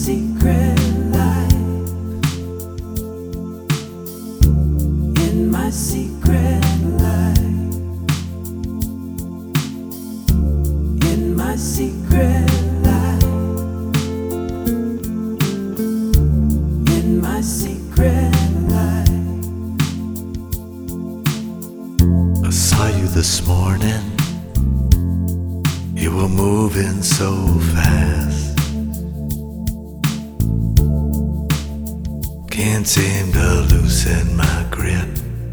secret life, in my secret life, in my secret life, in my secret life. I saw you this morning. You were moving so fast. Can't seem to loosen my grip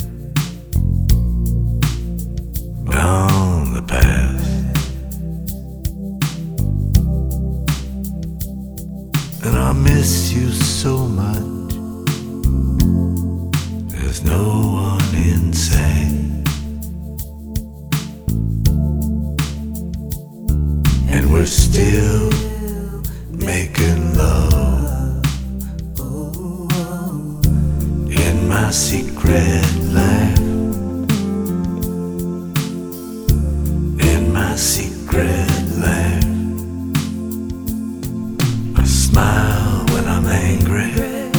on the past. And I miss you so much. There's no one in sight. And we're still making love in my secret life, in my secret life. I smile when I'm angry,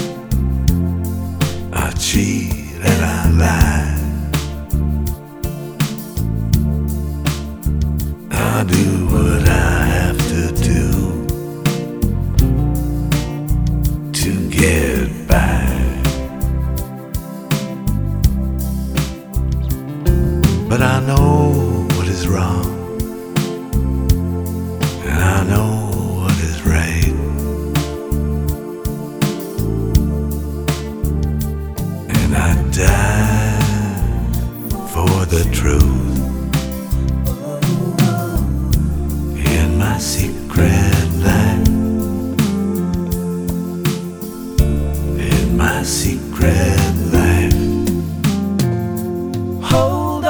I cheat and I lie, I do what I have to do to get by. But I know what is wrong, and I know what is right, and I die for the truth. In my secret life, in my secret life. Hold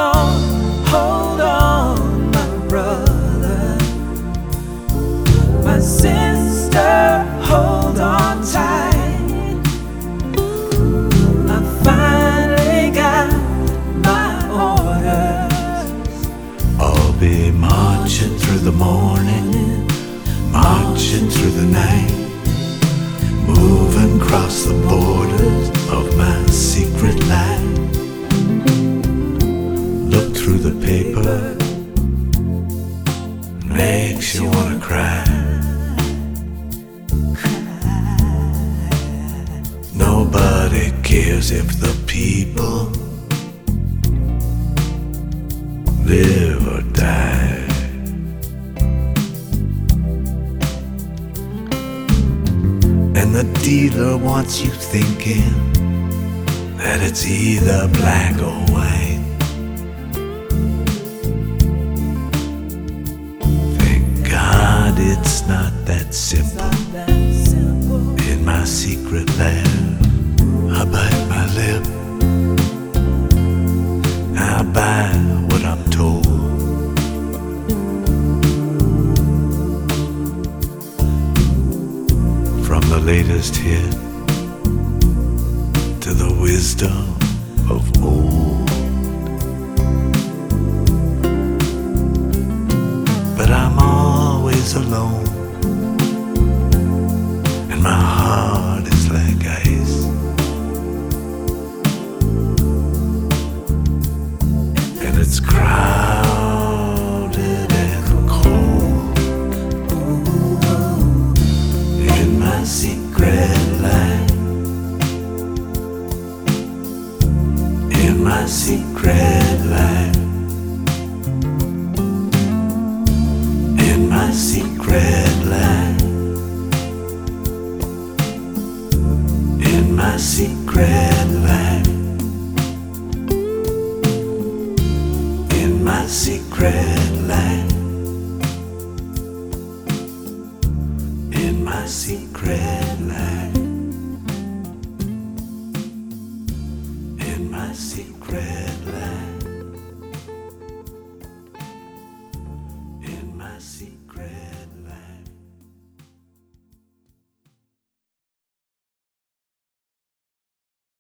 on, my brother, my sister, hold on tight. I finally got my orders. I'll be marching through the morning, marching through the night, moving across the borders of my secret life. Look through the paper, makes you wanna cry. Nobody cares if the people live or die. And the dealer wants you thinking that it's either black or white. Thank God it's not that simple. In my secret life, I bite my lip, I buy what I'm told. From the latest hit to the wisdom of old. But I'm always alone, and my heart is like ice. And it's crowded and cold in my secret life, in my secret life, in my secret life, in my secret life, in my secret life, in my secret life, in my secret life.